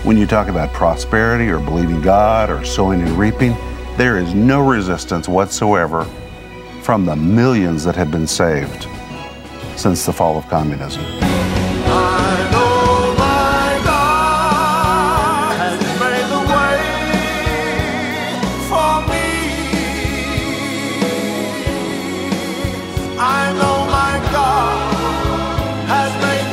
When you talk about prosperity or believing God or sowing and reaping, there is no resistance whatsoever from the millions that have been saved since the fall of communism. I know my God has made the way for me. I know my God has made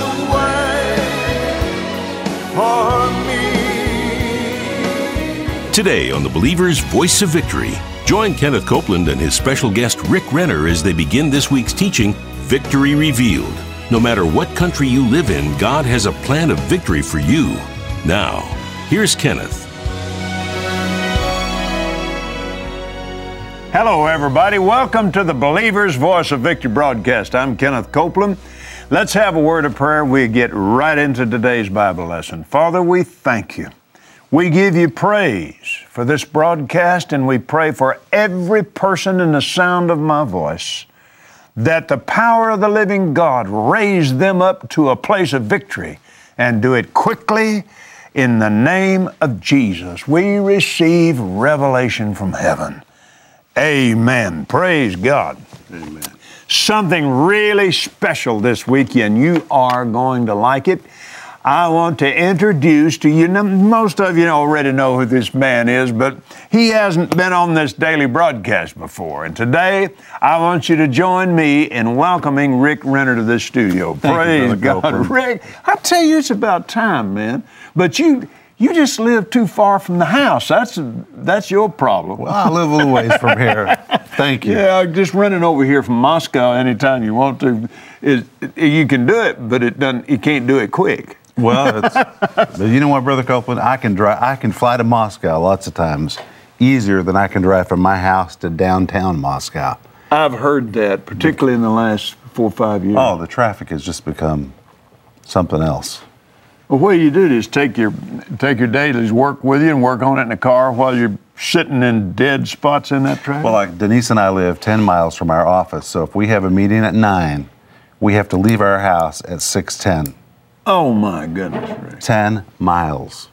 the way for me. Today on The Believer's Voice of Victory, join Kenneth Copeland and his special guest Rick Renner as they begin this week's teaching, Victory Revealed. No matter what country you live in, God has a plan of victory for you. Now, here's Kenneth. Hello, everybody. Welcome to the Believer's Voice of Victory broadcast. I'm Kenneth Copeland. Let's have a word of prayer. We get right into today's Bible lesson. Father, we thank you. We give you praise for this broadcast, and we pray for every person in the sound of my voice, that the power of the living God raise them up to a place of victory, and do it quickly in the name of Jesus. We receive revelation from heaven. Amen. Praise God. Amen. Something really special this weekend. You are going to like it. I want to introduce to you, most of you already know who this man is, but he hasn't been on this daily broadcast before. And today, I want you to join me in welcoming Rick Renner to this studio. Praise God. Rick, I tell you, it's about time, man. But you just live too far from the house. That's your problem. Well, I live a little ways from here. Thank you. Yeah, just running over here from Moscow anytime you want to. You can do it, but you can't do it quick. Well, but you know what, Brother Copeland? I can fly to Moscow lots of times easier than I can drive from my house to downtown Moscow. I've heard that, particularly in the last 4 or 5 years. Oh, the traffic has just become something else. Well, what you do is take your dailies, work with you, and work on it in the car while you're sitting in dead spots in that traffic. Well, like Denise and I live 10 miles from our office, so if we have a meeting at 9, we have to leave our house at 6:10. Oh, my goodness, Rick. 10 miles.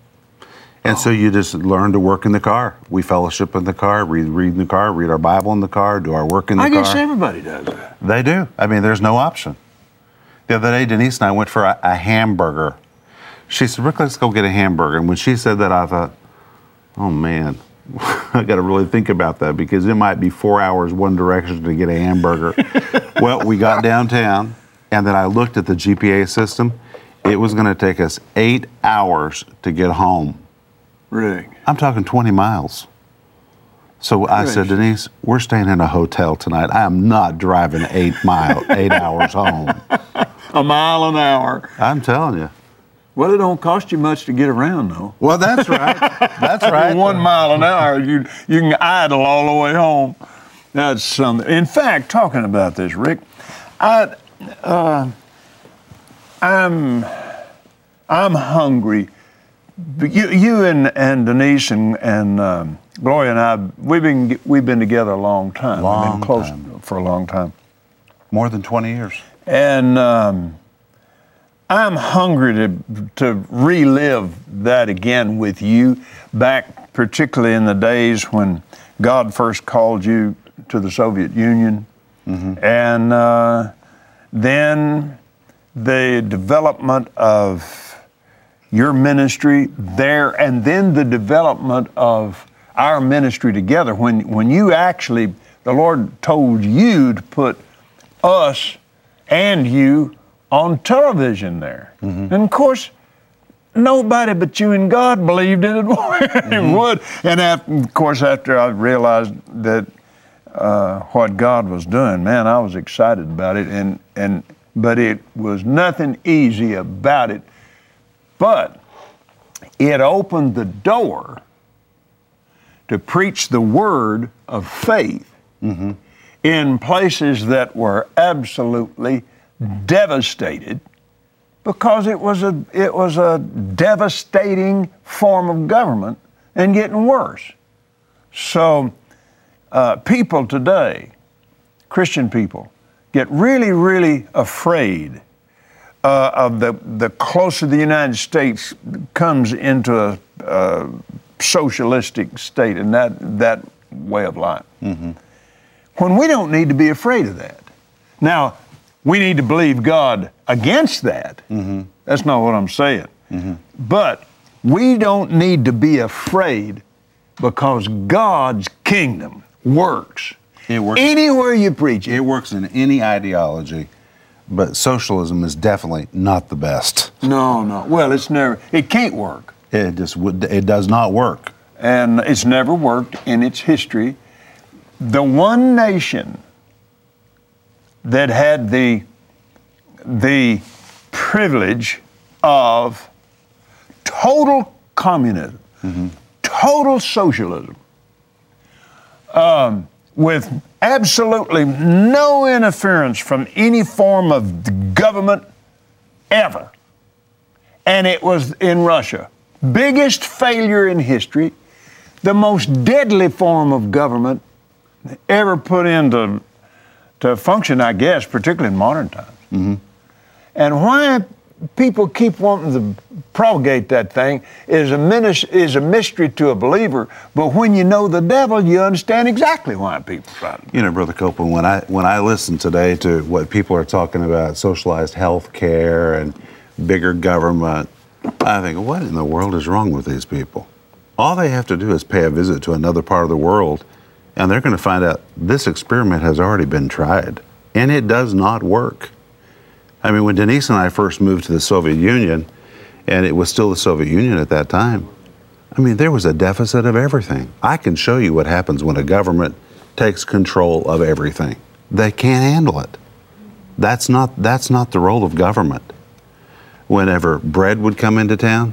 And so you just learn to work in the car. We fellowship in the car, read in the car, read our Bible in the car, do our work in the car. I guess everybody does that. They do. I mean, there's no option. The other day, Denise and I went for a hamburger. She said, Rick, let's go get a hamburger. And when she said that, I thought, oh, man, I got to really think about that because it might be 4 hours one direction to get a hamburger. Well, we got downtown, and then I looked at the GPA system. It was going to take us 8 hours to get home. Rick. I'm talking 20 miles. So I said, Denise, we're staying in a hotel tonight. I am not driving 8 hours home. A mile an hour. I'm telling you. Well, it don't cost you much to get around, though. Well, that's right. That's right. 1 mile an hour, you can idle all the way home. That's something. In fact, talking about this, Rick, I'm hungry. You and Denise and Gloria and I, we've been together a long time. We've been close for a long time. More than 20 years. And I'm hungry to relive that again with you, back particularly in the days when God first called you to the Soviet Union. Mm-hmm. And then the development of your ministry there, and then the development of our ministry together. When you actually, the Lord told you to put us and you on television there. Mm-hmm. And of course, nobody but you and God believed it would. And of course, after I realized that what God was doing, man, I was excited about it. But it was nothing easy about it. But it opened the door to preach the word of faith mm-hmm. in places that were absolutely devastated, because it was a devastating form of government and getting worse. So people today, Christian people, get really, really afraid of the closer the United States comes into a socialistic state and that way of life. Mm-hmm. When we don't need to be afraid of that. Now, we need to believe God against that. Mm-hmm. That's not what I'm saying. Mm-hmm. But we don't need to be afraid because God's kingdom works. It works. Anywhere you preach it. It works in any ideology, but socialism is definitely not the best. No. Well, it can't work. It does not work. And it's never worked in its history. The one nation that had the privilege of total communism, total socialism, with absolutely no interference from any form of the government ever. And it was in Russia. Biggest failure in history, the most deadly form of government ever put into function, I guess, particularly in modern times. Mm-hmm. And why people keep wanting to propagate that thing is a mystery to a believer. But when you know the devil, you understand exactly why people try to. You know, Brother Copeland, when I listen today to what people are talking about, socialized health care and bigger government, I think, what in the world is wrong with these people? All they have to do is pay a visit to another part of the world, and they're going to find out this experiment has already been tried, and it does not work. I mean, when Denise and I first moved to the Soviet Union, and it was still the Soviet Union at that time, I mean, there was a deficit of everything. I can show you what happens when a government takes control of everything. They can't handle it. That's not the role of government. Whenever bread would come into town,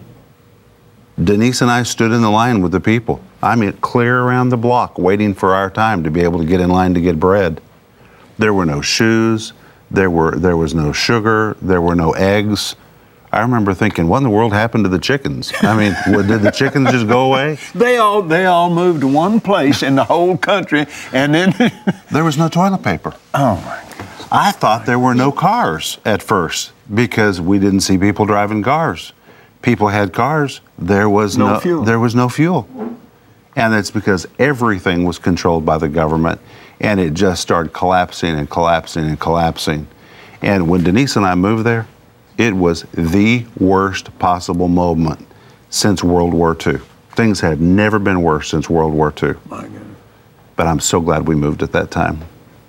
Denise and I stood in the line with the people. I mean, clear around the block, waiting for our time to be able to get in line to get bread. There were no shoes. There was no sugar. There were no eggs. I remember thinking, what in the world happened to the chickens? I mean, did the chickens just go away? They all moved to one place in the whole country, and then There was no toilet paper. oh my goodness. I thought there were no cars at first because we didn't see people driving cars. People had cars. There was No fuel. There was no fuel. And that's because everything was controlled by the government, and it just started collapsing and collapsing and collapsing. And when Denise and I moved there, it was the worst possible moment since World War II. Things had never been worse since World War II. My goodness. But I'm so glad we moved at that time.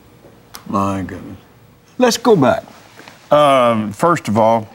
My goodness. Let's go back. First of all,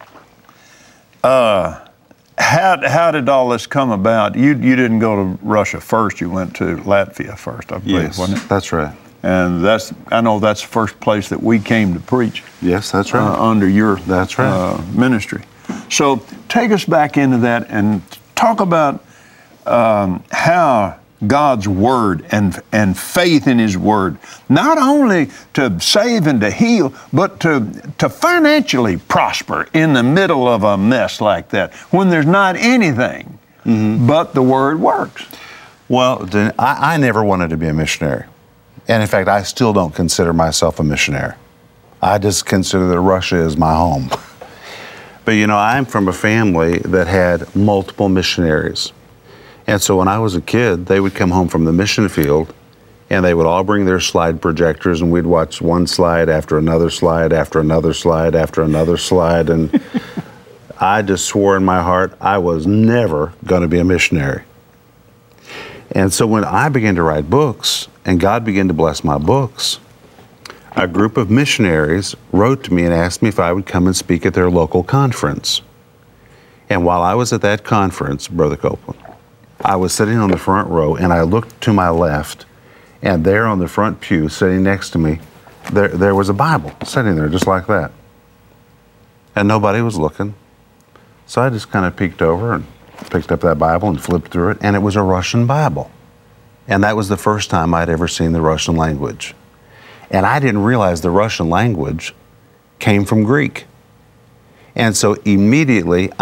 how did all this come about? You didn't go to Russia first. You went to Latvia first, I believe, wasn't it? That's right. And I know that's the first place that we came to preach. Yes, that's right. Under your That's right. ministry. So take us back into that and talk about how God's word and faith in His word, not only to save and to heal, but to financially prosper in the middle of a mess like that, when there's not anything, but the word works. Well, I never wanted to be a missionary. And in fact, I still don't consider myself a missionary. I just consider that Russia is my home. But you know, I'm from a family that had multiple missionaries. And so when I was a kid, they would come home from the mission field and they would all bring their slide projectors, and we'd watch one slide after another slide after another slide after another slide. And I just swore in my heart I was never going to be a missionary. And so when I began to write books and God began to bless my books, a group of missionaries wrote to me and asked me if I would come and speak at their local conference. And while I was at that conference, Brother Copeland, I was sitting on the front row, and I looked to my left, and there on the front pew, sitting next to me, there was a Bible sitting there just like that. And nobody was looking. So I just kind of peeked over and picked up that Bible and flipped through it, and it was a Russian Bible. And that was the first time I'd ever seen the Russian language. And I didn't realize the Russian language came from Greek. And so immediately,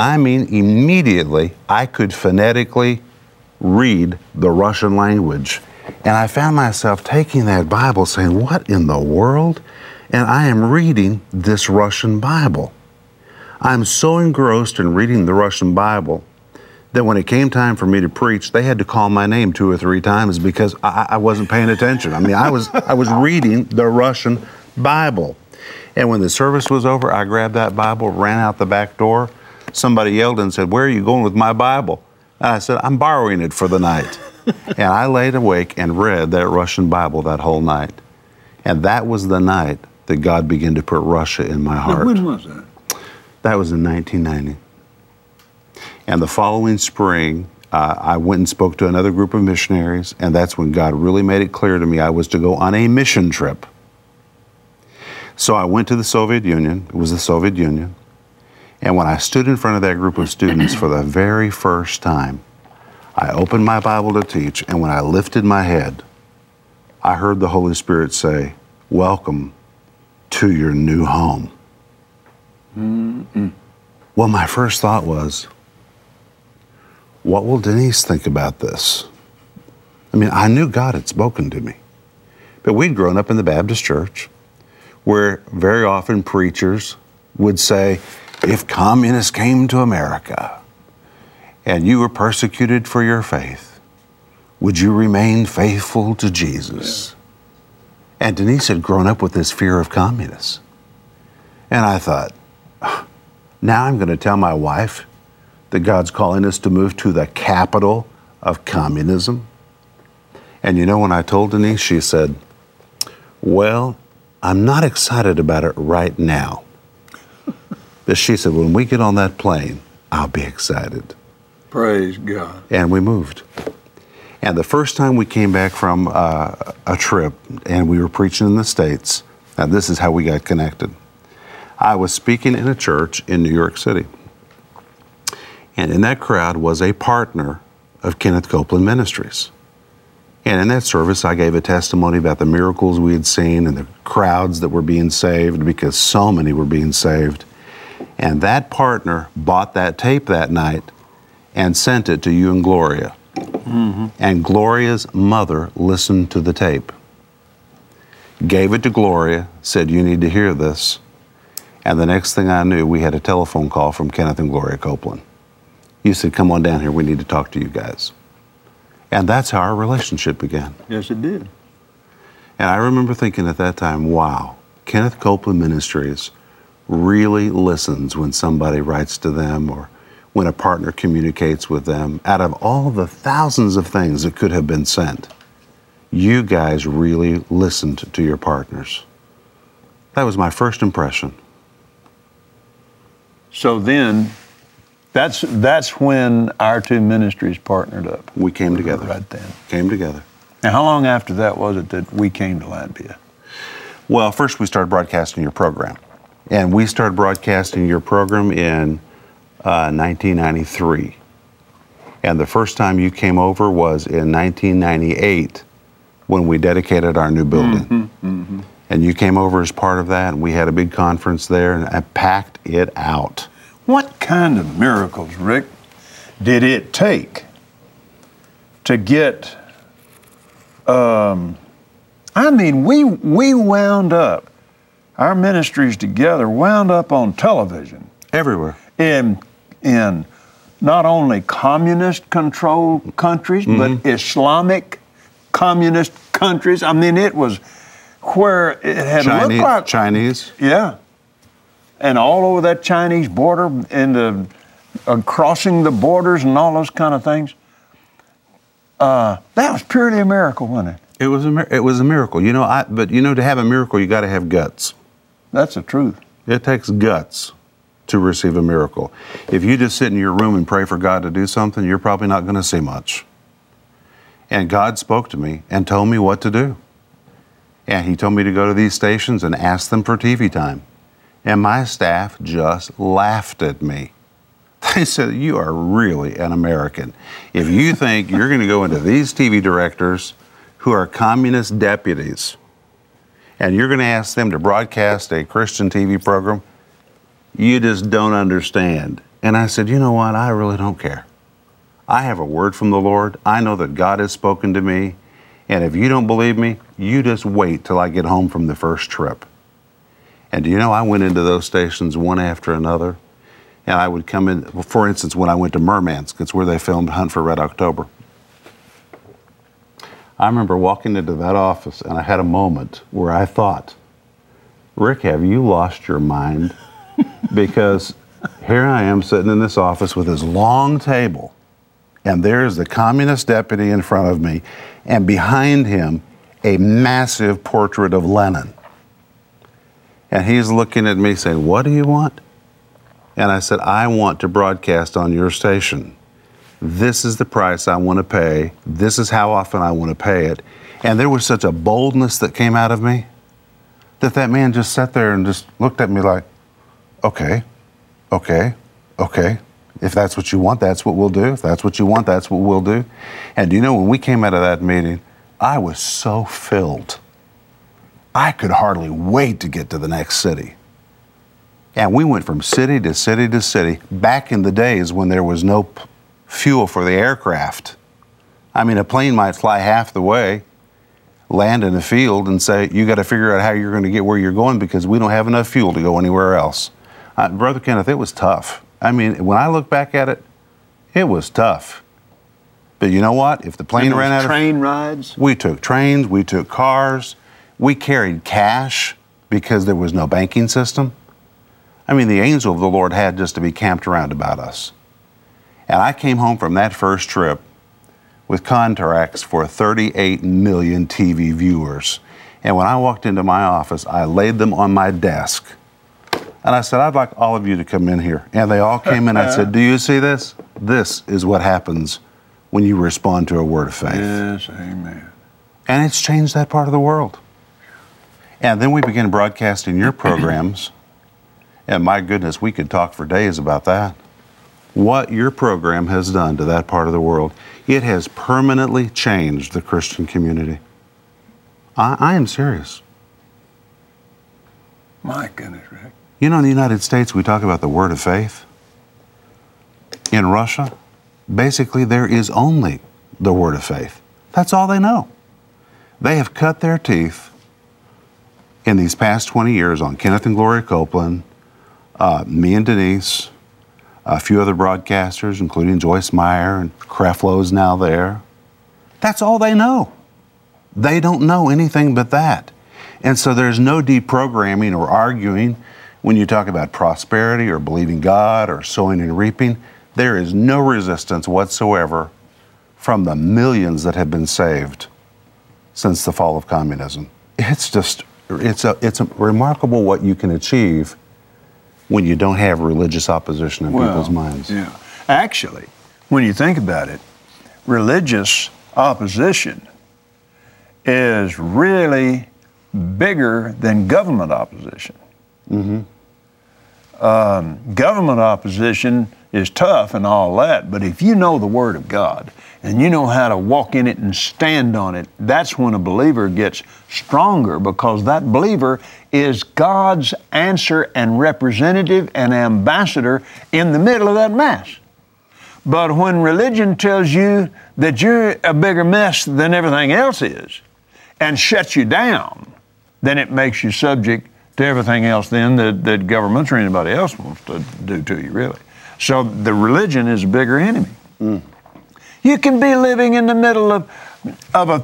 I could phonetically read the Russian language. And I found myself taking that Bible saying, what in the world? And I am reading this Russian Bible. I'm so engrossed in reading the Russian Bible that when it came time for me to preach, they had to call my name 2 or 3 times because I wasn't paying attention. I mean, I was reading the Russian Bible. And when the service was over, I grabbed that Bible, ran out the back door. Somebody yelled and said, "Where are you going with my Bible?" And I said, "I'm borrowing it for the night." And I laid awake and read that Russian Bible that whole night. And that was the night that God began to put Russia in my heart. When was that? That was in 1990. And the following spring, I went and spoke to another group of missionaries, and that's when God really made it clear to me I was to go on a mission trip. So I went to the Soviet Union. It was the Soviet Union. And when I stood in front of that group of students for the very first time, I opened my Bible to teach, and when I lifted my head, I heard the Holy Spirit say, "Welcome to your new home." Well, my first thought was, what will Denise think about this? I mean, I knew God had spoken to me, but we'd grown up in the Baptist church where very often preachers would say, if communists came to America and you were persecuted for your faith, would you remain faithful to Jesus? And Denise had grown up with this fear of communists. And I thought, now I'm going to tell my wife that God's calling us to move to the capital of communism. And you know, when I told Denise, she said, "Well, I'm not excited about it right now." But she said, "When we get on that plane, I'll be excited." Praise God. And we moved. And the first time we came back from a trip and we were preaching in the States, and this is how we got connected. I was speaking in a church in New York City. And in that crowd was a partner of Kenneth Copeland Ministries. And in that service, I gave a testimony about the miracles we had seen and the crowds that were being saved, because so many were being saved. And that partner bought that tape that night and sent it to you and Gloria. And Gloria's mother listened to the tape, gave it to Gloria, said, "You need to hear this." And the next thing I knew, we had a telephone call from Kenneth and Gloria Copeland. He said, "Come on down here, we need to talk to you guys." And that's how our relationship began. Yes, it did. And I remember thinking at that time, wow, Kenneth Copeland Ministries really listens when somebody writes to them or when a partner communicates with them. Out of all the thousands of things that could have been sent, you guys really listened to your partners. That was my first impression. So then, that's when our 2 ministries partnered up. We came together. Right then. Came together. Now, how long after that was it that we came to Latvia? Well, first we started broadcasting your program. And we started broadcasting your program in 1993. And the first time you came over was in 1998 when we dedicated our new building. And you came over as part of that, and we had a big conference there, and I packed it out. What kind of miracles, Rick, did it take to get, we wound up, our ministries together wound up on television. Everywhere. In not only communist-controlled countries, but Islamic communist countries. I mean, it was where it had looked like Chinese. Yeah, and all over that Chinese border and crossing the borders and all those kind of things. That was purely a miracle, wasn't it? It was a miracle. You know, but you know, to have a miracle, you got to have guts. That's the truth. It takes guts to receive a miracle. If you just sit in your room and pray for God to do something, you're probably not going to see much. And God spoke to me and told me what to do. And He told me to go to these stations and ask them for TV time. And my staff just laughed at me. They said, "You are really an American. If you think you're going to go into these TV directors who are communist deputies and you're going to ask them to broadcast a Christian TV program, you just don't understand." And I said, "You know what? I really don't care. I have a word from the Lord. I know that God has spoken to me. And if you don't believe me, you just wait till I get home from the first trip." And do you know, I went into those stations one after another. And I would come in, for instance, when I went to Murmansk, it's where they filmed Hunt for Red October. I remember walking into that office and I had a moment where I thought, Rick, have you lost your mind? Because here I am sitting in this office with this long table, and there's the communist deputy in front of me, and behind him, a massive portrait of Lenin. And he's looking at me saying, what do you want? And I said, I want to broadcast on your station. This is the price I want to pay. This is how often I want to pay it. And there was such a boldness that came out of me that man just sat there and just looked at me like, okay. If that's what you want, that's what we'll do. If that's what you want, that's what we'll do. And do you know, when we came out of that meeting, I was so filled. I could hardly wait to get to the next city. And we went from city to city to city, back in the days when there was no fuel for the aircraft. I mean, a plane might fly half the way, land in a field and say, you got to figure out how you're going to get where you're going because we don't have enough fuel to go anywhere else. Brother Kenneth, it was tough. I mean, when I look back at it, it was tough. But you know what? If the plane ran out of train rides, we took trains, we took cars, we carried cash because there was no banking system. I mean, the angel of the Lord had just to be camped around about us. And I came home from that first trip with contracts for 38 million TV viewers. And when I walked into my office, I laid them on my desk. And I said, I'd like all of you to come in here. And they all came in. I said, do you see this? This is what happens when you respond to a word of faith. Yes, amen. And it's changed that part of the world. And then we began broadcasting your programs. And my goodness, we could talk for days about that. What your program has done to that part of the world, it has permanently changed the Christian community. I am serious. My goodness, Rick. You know, in the United States, we talk about the word of faith. In Russia, basically there is only the word of faith. That's all they know. They have cut their teeth in these past 20 years on Kenneth and Gloria Copeland, me and Denise, a few other broadcasters, including Joyce Meyer, and Creflo's now there. That's all they know. They don't know anything but that. And so there's no deprogramming or arguing when you talk about prosperity or believing God or sowing and reaping. There is no resistance whatsoever from the millions that have been saved since the fall of communism. It's a remarkable what you can achieve when you don't have religious opposition in people's minds. Yeah. Actually, when you think about it, religious opposition is really bigger than government opposition. Mm-hmm. Government opposition is tough and all that, but if you know the Word of God and you know how to walk in it and stand on it, that's when a believer gets stronger, because that believer is God's answer and representative and ambassador in the middle of that mess. But when religion tells you that you're a bigger mess than everything else is and shuts you down, then it makes you subject to everything else then that governments or anybody else wants to do to you, really. So the religion is a bigger enemy. Mm. You can be living in the middle of a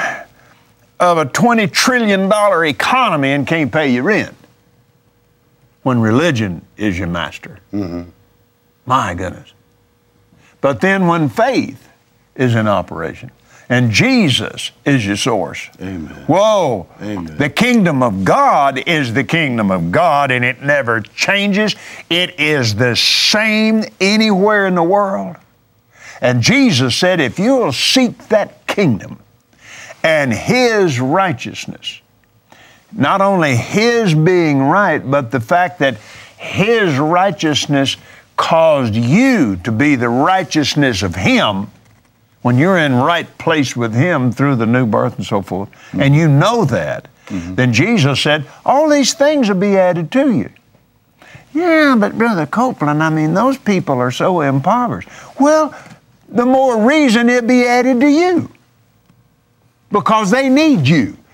$20 trillion economy and can't pay your rent when religion is your master. Mm-hmm. My goodness. But then when faith is in operation and Jesus is your source. Amen. Whoa. Amen. The kingdom of God is the kingdom of God, and it never changes. It is the same anywhere in the world. And Jesus said, if you'll seek that kingdom and His righteousness, not only His being right, but the fact that His righteousness caused you to be the righteousness of Him, when you're in right place with Him through the new birth and so forth, and you know that, then Jesus said, all these things will be added to you. Yeah, but Brother Copeland, I mean, those people are so impoverished. Well, the more reason it be added to you, because they need you.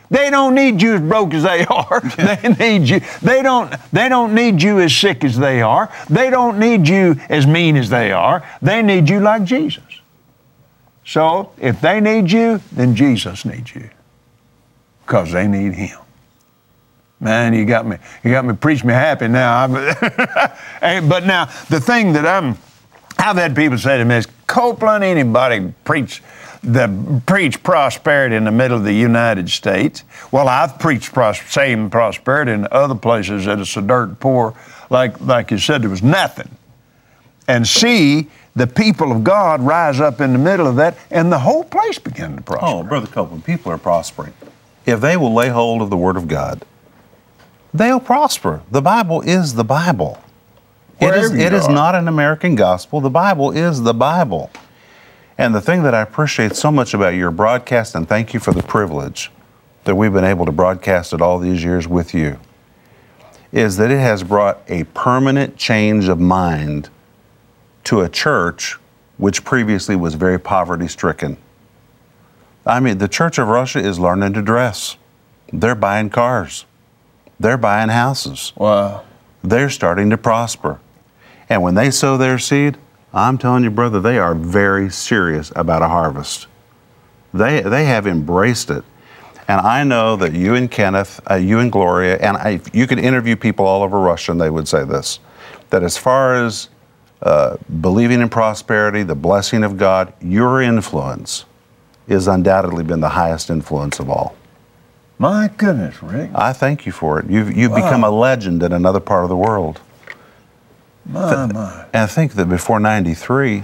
They don't need you as broke as they are. They need you. They don't need you as sick as they are. They don't need you as mean as they are. They need you like Jesus. So if they need you, then Jesus needs you, because they need Him. Man, you got me preach me happy now. But now the thing that I've had people say to me is, Copeland, anybody preach prosperity in the middle of the United States? Well, I've preached same prosperity in other places that are so dirt poor, like you said, there was nothing. And see the people of God rise up in the middle of that, and the whole place began to prosper. Oh, Brother Copeland, people are prospering. If they will lay hold of the Word of God, they'll prosper. The Bible is the Bible. It is not an American gospel. The Bible is the Bible. And the thing that I appreciate so much about your broadcast, and thank you for the privilege that we've been able to broadcast it all these years with you, is that it has brought a permanent change of mind to a church which previously was very poverty-stricken. I mean, the Church of Russia is learning to dress. They're buying cars. They're buying houses. Wow. They're starting to prosper. And when they sow their seed, I'm telling you, brother, they are very serious about a harvest. They have embraced it. And I know that you and Kenneth, you and Gloria, and you could interview people all over Russia and they would say this, that as far as believing in prosperity, the blessing of God, your influence has undoubtedly been the highest influence of all. My goodness, Rick. I thank you for it. You've become a legend in another part of the world. My. And I think that before 93,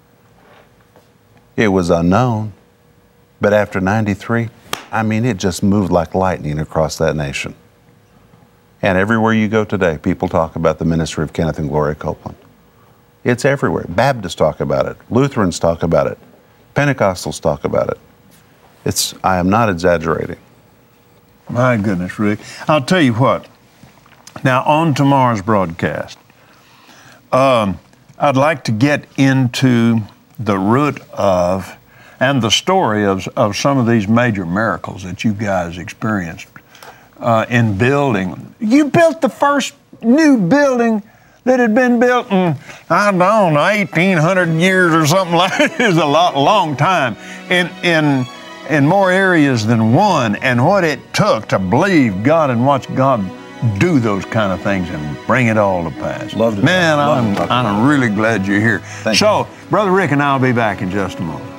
it was unknown. But after 93, I mean, it just moved like lightning across that nation. And everywhere you go today, people talk about the ministry of Kenneth and Gloria Copeland. It's everywhere. Baptists talk about it. Lutherans talk about it. Pentecostals talk about it. I am not exaggerating. My goodness, Rick. I'll tell you what. Now, on tomorrow's broadcast, I'd like to get into the root of and the story of some of these major miracles that you guys experienced in building. You built the first new building that had been built in, I don't know, 1,800 years or something like that. It was a long time in more areas than one, and what it took to believe God and watch God do those kind of things and bring it all to pass. Love to. Man, I'm really glad you're here. Thank so, you. Brother Rick and I will be back in just a moment.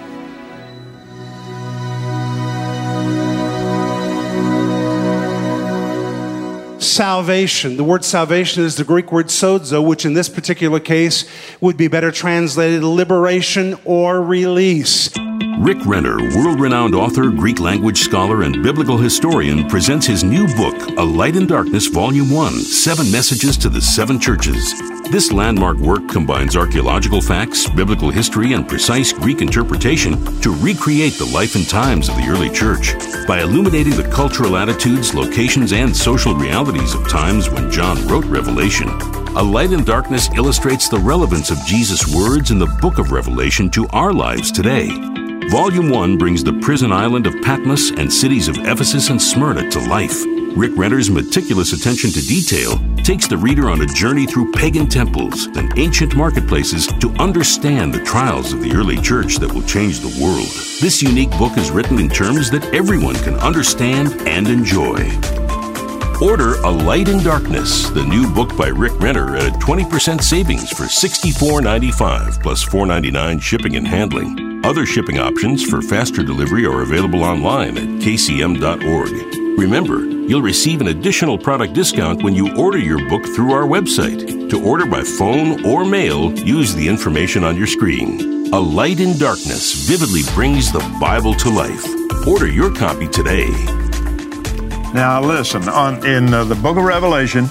Salvation. The word salvation is the Greek word sozo, which in this particular case would be better translated liberation or release. Rick Renner, world-renowned author, Greek language scholar, and biblical historian, presents his new book, A Light in Darkness, Volume 1, 7 Messages to the 7 Churches. This landmark work combines archaeological facts, biblical history, and precise Greek interpretation to recreate the life and times of the early church. By illuminating the cultural attitudes, locations, and social realities of times when John wrote Revelation, A Light in Darkness illustrates the relevance of Jesus' words in the book of Revelation to our lives today. Volume 1 brings the prison island of Patmos and cities of Ephesus and Smyrna to life. Rick Renner's meticulous attention to detail takes the reader on a journey through pagan temples and ancient marketplaces to understand the trials of the early church that will change the world. This unique book is written in terms that everyone can understand and enjoy. Order A Light in Darkness, the new book by Rick Renner, at a 20% savings for $64.95 plus $4.99 shipping and handling. Other shipping options for faster delivery are available online at kcm.org. Remember, you'll receive an additional product discount when you order your book through our website. To order by phone or mail, use the information on your screen. A Light in Darkness vividly brings the Bible to life. Order your copy today. Now listen, in the book of Revelation,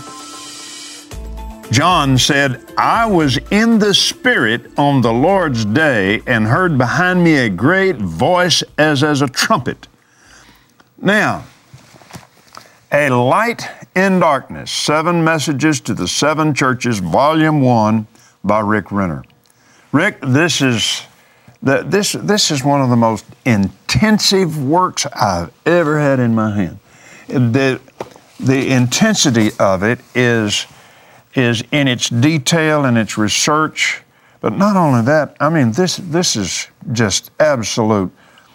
John said, I was in the Spirit on the Lord's day and heard behind me a great voice as a trumpet. Now, A Light in Darkness, 7 Messages to the 7 Churches, Volume 1 by Rick Renner. Rick, this is one of the most intensive works I've ever had in my hand. the intensity of it is in its detail and its research. But not only that, I mean, this is just absolute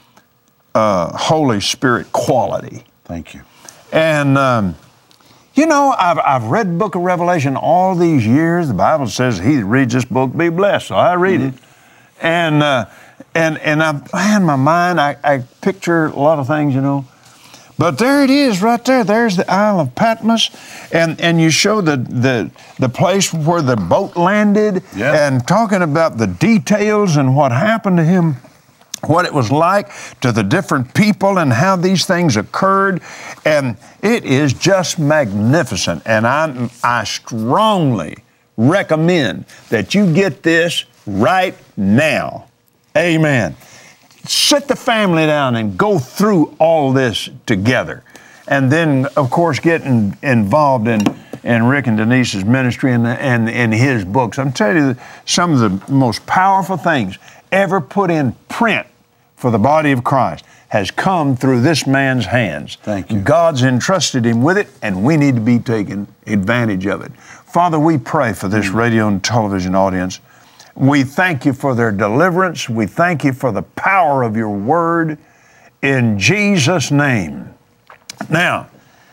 Holy Spirit quality. Thank you. And you know, I've read the book of Revelation all these years. The Bible says he that reads this book be blessed, so I read it. And in my mind, I picture a lot of things, you know. But there it is right there. There's the Isle of Patmos. And you show the place where the boat landed and talking about the details and what happened to him, what it was like to the different people and how these things occurred. And it is just magnificent. And I strongly recommend that you get this right now. Amen. Sit the family down and go through all this together. And then, of course, getting involved in Rick and Denise's ministry and in his books. I'm telling you, some of the most powerful things ever put in print for the body of Christ has come through this man's hands. Thank you. God's entrusted him with it, and we need to be taking advantage of it. Father, we pray for this radio and television audience. We thank you for their deliverance. We thank you for the power of your word in Jesus' name. Now,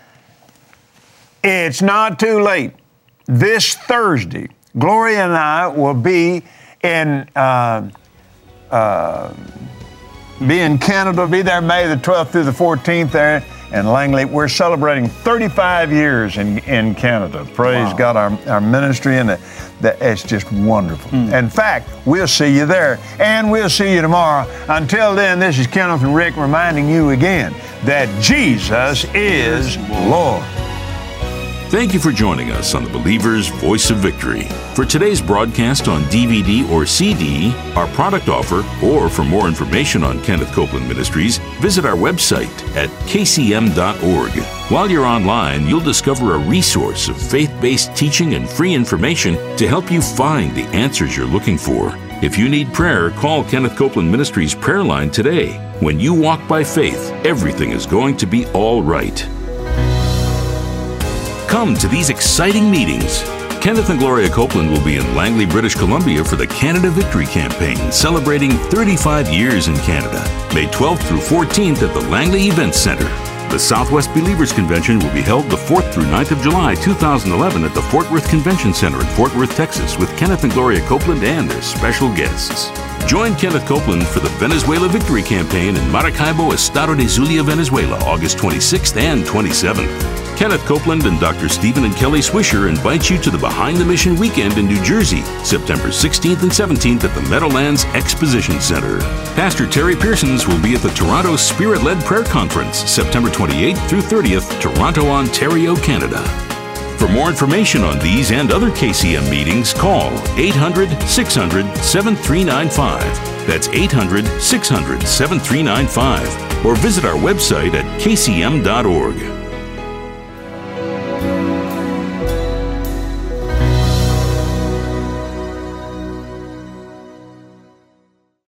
it's not too late. This Thursday, Gloria and I will be in Canada, be there May the 12th through the 14th there in Langley. We're celebrating 35 years in Canada. Praise God, our ministry, and it's just wonderful. In fact, we'll see you there, and we'll see you tomorrow. Until then, this is Kenneth and Rick reminding you again that Jesus is Lord. Thank you for joining us on the Believer's Voice of Victory. For today's broadcast on DVD or CD, our product offer, or for more information on Kenneth Copeland Ministries, visit our website at kcm.org. While you're online, you'll discover a resource of faith-based teaching and free information to help you find the answers you're looking for. If you need prayer, call Kenneth Copeland Ministries prayer line today. When you walk by faith, everything is going to be all right. Come to these exciting meetings. Kenneth and Gloria Copeland will be in Langley, British Columbia for the Canada Victory Campaign, celebrating 35 years in Canada, May 12th through 14th at the Langley Events Centre. The Southwest Believers Convention will be held the 4th through 9th of July 2011 at the Fort Worth Convention Center in Fort Worth, Texas, with Kenneth and Gloria Copeland and their special guests. Join Kenneth Copeland for the Venezuela Victory Campaign in Maracaibo, Estado de Zulia, Venezuela, August 26th and 27th. Kenneth Copeland and Dr. Stephen and Kelly Swisher invite you to the Behind the Mission Weekend in New Jersey, September 16th and 17th at the Meadowlands Exposition Center. Pastor Terry Pearsons will be at the Toronto Spirit-Led Prayer Conference, September 28th through 30th, Toronto, Ontario, Canada. For more information on these and other KCM meetings, call 800-600-7395. That's 800-600-7395. Or visit our website at kcm.org.